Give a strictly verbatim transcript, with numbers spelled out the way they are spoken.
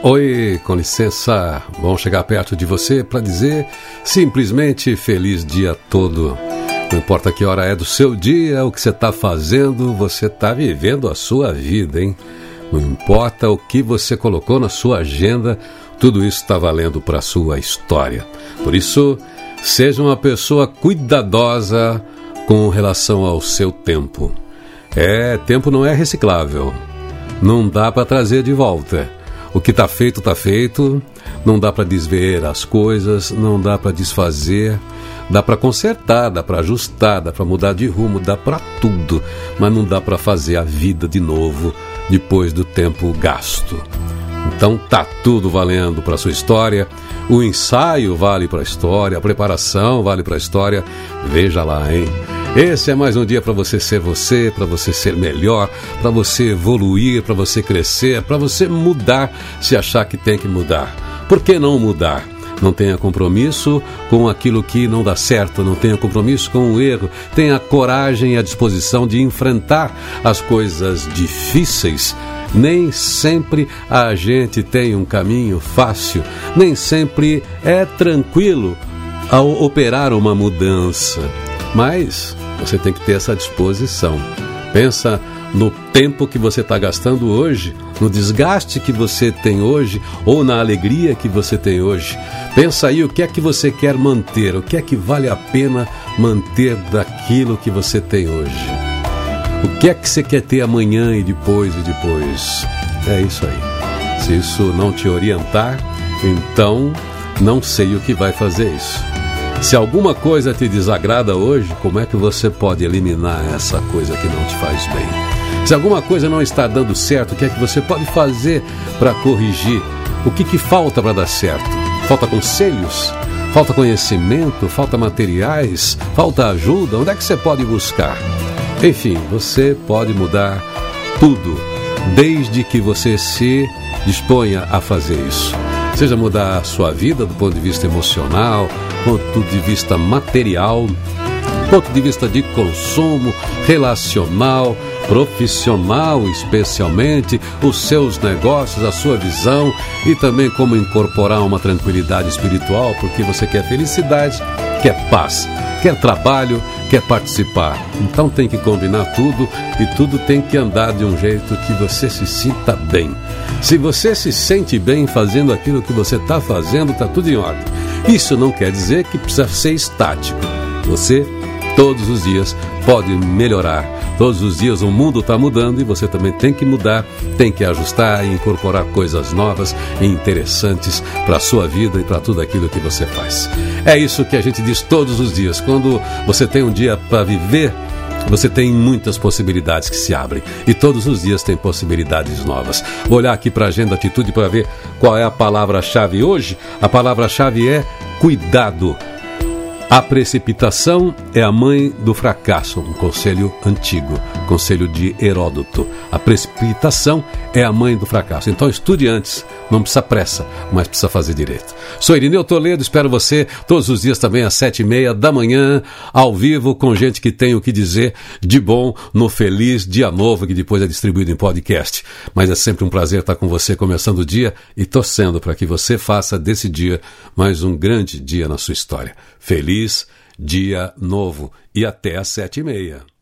Oi, com licença, bom chegar perto de você para dizer simplesmente feliz dia todo. Não importa que hora é do seu dia, o que você está fazendo, você está vivendo a sua vida, hein? Não importa o que você colocou na sua agenda, tudo isso está valendo para a sua história. Por isso, seja uma pessoa cuidadosa com relação ao seu tempo. É, tempo não é reciclável, não dá para trazer de volta. O que está feito, está feito, não dá para desver as coisas, não dá para desfazer, dá para consertar, dá para ajustar, dá para mudar de rumo, dá para tudo, mas não dá para fazer a vida de novo depois do tempo gasto. Então tá tudo valendo para a sua história, o ensaio vale para a história, a preparação vale para a história, veja lá, hein? Esse é mais um dia para você ser você, para você ser melhor, para você evoluir, para você crescer, para você mudar se achar que tem que mudar. Por que não mudar? Não tenha compromisso com aquilo que não dá certo, não tenha compromisso com o erro, tenha coragem e a disposição de enfrentar as coisas difíceis. Nem sempre a gente tem um caminho fácil, nem sempre é tranquilo ao operar uma mudança, mas você tem que ter essa disposição. Pensa no tempo que você está gastando hoje, no desgaste que você tem hoje ou na alegria que você tem hoje. Pensa aí o que é que você quer manter, o que é que vale a pena manter daquilo que você tem hoje. O que é que você quer ter amanhã e depois e depois. É isso aí. Se isso não te orientar, então não sei o que vai fazer isso. Se alguma coisa te desagrada hoje, como é que você pode eliminar essa coisa que não te faz bem? Se alguma coisa não está dando certo, o que é que você pode fazer para corrigir? O que, que falta para dar certo? Falta conselhos? Falta conhecimento? Falta materiais? Falta ajuda? Onde é que você pode buscar? Enfim, você pode mudar tudo, desde que você se disponha a fazer isso. Seja mudar a sua vida do ponto de vista emocional, ponto de vista material, ponto de vista de consumo, relacional, profissional, especialmente, os seus negócios, a sua visão e também como incorporar uma tranquilidade espiritual, porque você quer felicidade, quer paz, quer trabalho, quer participar. Então tem que combinar tudo e tudo tem que andar de um jeito que você se sinta bem. Se você se sente bem fazendo aquilo que você está fazendo, está tudo em ordem. Isso não quer dizer que precisa ser estático. Você, todos os dias, pode melhorar. Todos os dias o mundo está mudando e você também tem que mudar, tem que ajustar e incorporar coisas novas e interessantes para a sua vida e para tudo aquilo que você faz. É isso que a gente diz todos os dias. Quando você tem um dia para viver, você tem muitas possibilidades que se abrem e todos os dias tem possibilidades novas. Vou olhar aqui para a Agenda Atitude para ver qual é a palavra-chave hoje. A palavra-chave é cuidado. A precipitação é a mãe do fracasso, um conselho antigo, conselho de Heródoto. A precipitação é a mãe do fracasso. Então estude antes, não precisa pressa, mas precisa fazer direito. Sou Irineu Toledo, espero você todos os dias também às sete e meia da manhã, ao vivo, com gente que tem o que dizer de bom no Feliz Dia Novo, que depois é distribuído em podcast. Mas é sempre um prazer estar com você começando o dia e torcendo para que você faça desse dia mais um grande dia na sua história. Feliz Dia Novo e até às sete e meia.